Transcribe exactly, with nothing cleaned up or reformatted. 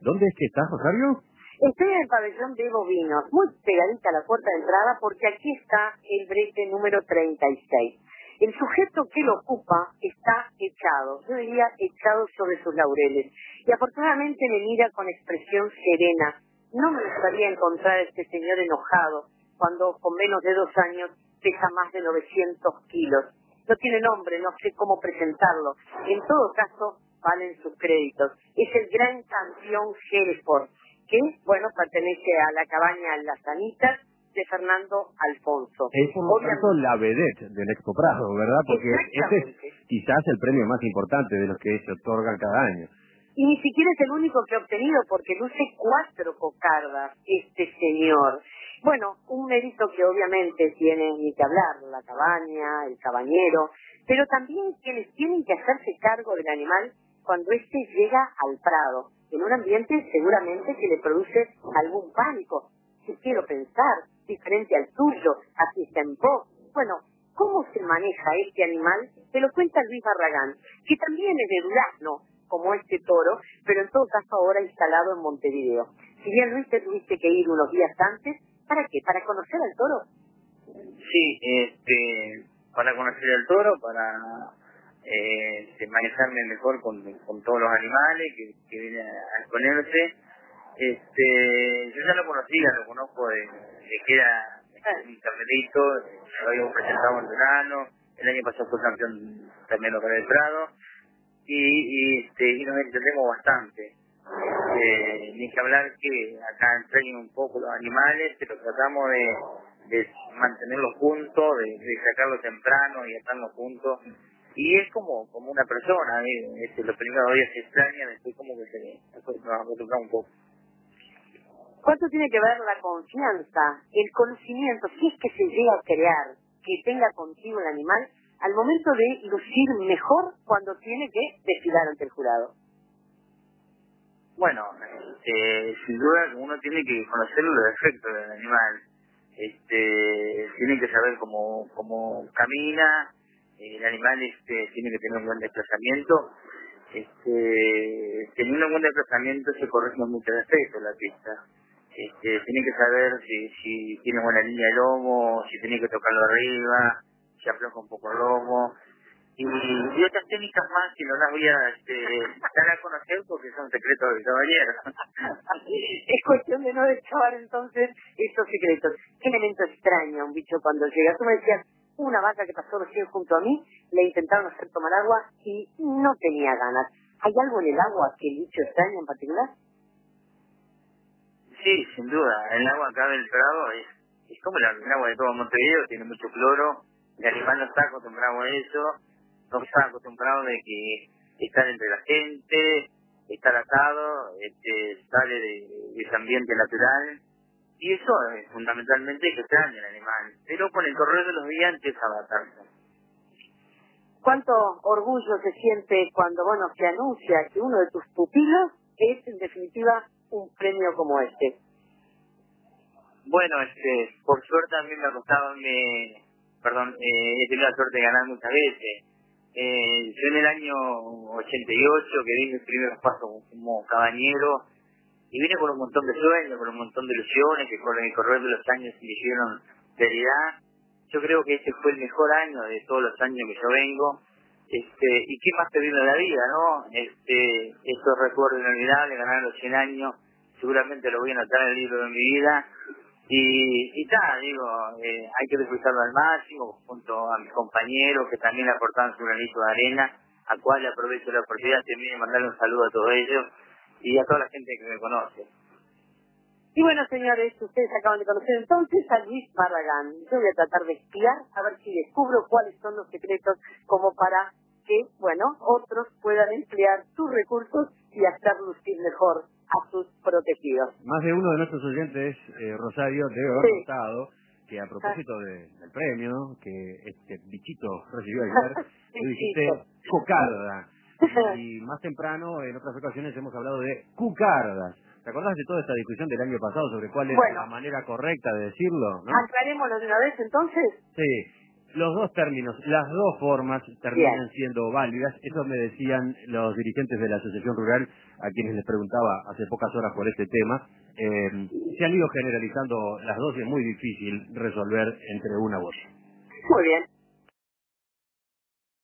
¿Dónde es que estás, Rosario? Estoy en el pabellón de bovinos, muy pegadita a la puerta de entrada, porque aquí está el brete número treinta y seis. El sujeto que lo ocupa está echado, yo diría echado sobre sus laureles, y afortunadamente me mira con expresión serena. No me gustaría encontrar a este señor enojado, cuando con menos de dos años pesa más de novecientos kilos. No tiene nombre, no sé cómo presentarlo. En todo caso, valen sus créditos. Es el gran campeón Hereford, que, bueno, pertenece a la cabaña Las Anitas de Fernando Alfonso. Es por lo tanto la vedette del Expo Prado, ¿verdad? Porque ese es quizás el premio más importante de los que se otorgan cada año. Y ni siquiera es el único que ha obtenido, porque luce cuatro cocardas este señor. Bueno, un mérito que obviamente tiene ni que hablar, la cabaña, el cabañero, pero también quienes tienen que hacerse cargo del animal cuando éste llega al Prado, en un ambiente seguramente que le produce algún pánico, si quiero pensar, diferente al tuyo, aquí está en pos. Bueno, ¿cómo se maneja este animal? Te lo cuenta Luis Barragán, que también es de Durazno, como este toro, pero en todo caso ahora instalado en Montevideo. Si bien Luis te tuviste que ir unos días antes, ¿para qué? ¿Para conocer al toro? Sí, este, para conocer al toro, para eh, este, manejarme mejor con, con todos los animales que, que vienen a exponerse. Este, yo ya lo conocía, lo conozco de, de que era un intermedito, lo habíamos presentado en Durano, el año pasado fue campeón también local del Prado, y, y, este, y nos entendemos bastante. Eh, ni que hablar que acá entrenan un poco los animales, pero tratamos de, de mantenerlos juntos, de, de sacarlos temprano y atarlos juntos. Y es como como una persona, ¿eh? Este, los primeros días se extrañan, después como que se, después nos acostumbramos un poco. ¿Cuánto tiene que ver la confianza, el conocimiento, si es que se llega a crear, que tenga contigo el animal, al momento de lucir mejor cuando tiene que desfilar ante el jurado? Bueno, este, sin duda uno tiene que conocer los defectos del animal, este, tiene que saber cómo, cómo camina, el animal este, tiene que tener un buen desplazamiento, este, teniendo un buen desplazamiento se corrigen muchos defectos en la pista, este, tiene que saber si, si tiene buena línea de lomo, si tiene que tocarlo arriba, si afloja un poco el lomo. Y, y otras técnicas más que no las voy a este, dar a conocer porque son secretos del caballero. Es cuestión de no deschavar entonces esos secretos. Qué elemento extraño un bicho cuando llega. Tú me decías, una vaca que pasó recién junto a mí, le intentaron hacer tomar agua y no tenía ganas. ¿Hay algo en el agua que el bicho extraña en particular? Sí, sin duda. El agua acá del Prado es, es como el, el agua de todo Montevideo, tiene mucho cloro, el animal no está acostumbrado a eso, no está acostumbrado de que estar entre la gente, estar atado, este, sale de, de ese ambiente natural, y eso es fundamentalmente que extraña el animal, pero con el correr de los días empieza a adaptarse. ¿Cuánto orgullo se siente cuando, bueno, se anuncia que uno de tus pupilos es, en definitiva, un premio como este? Bueno, este, por suerte a mí me ha costado, me, perdón, eh, he tenido la suerte de ganar muchas veces. Eh, yo en el año ochenta y ocho, que di mis primeros pasos como cabañero, y vine con un montón de sueños, con un montón de ilusiones, que con el correr de los años se me hicieron realidad. Yo creo que este fue el mejor año de todos los años que yo vengo. Este, y qué más pedirle a la vida, ¿no? Este, estos recuerdos inolvidables, ganar los cien años, seguramente lo voy a anotar en el libro de mi vida. Y, y tal, digo, eh, hay que disfrutarlo al máximo, junto a mis compañeros que también aportaron su granito de arena, a cual le aprovecho la oportunidad también de mandarle un saludo a todos ellos y a toda la gente que me conoce. Y bueno, señores, ustedes acaban de conocer entonces a Luis Barragán. Yo voy a tratar de espiar, a ver si descubro cuáles son los secretos, como para que, bueno, otros puedan emplear sus recursos y hacer lucir mejor a sus protegidos. Más de uno de nuestros oyentes, eh, Rosario, debe haber Sí. notado que a propósito de, del premio que este bichito recibió ayer, tú dijiste cocarda. Y, y más temprano, en otras ocasiones, hemos hablado de cucardas. ¿Te acordás de toda esta discusión del año pasado sobre cuál era Bueno, la manera correcta de decirlo, no? aclarémoslo de una vez entonces. Sí. los dos términos, las dos formas terminan Bien. siendo válidas. Eso me decían los dirigentes de la Asociación Rural, a quienes les preguntaba hace pocas horas por este tema. Eh, se han ido generalizando las dos y es muy difícil resolver entre una u otra. Muy bien.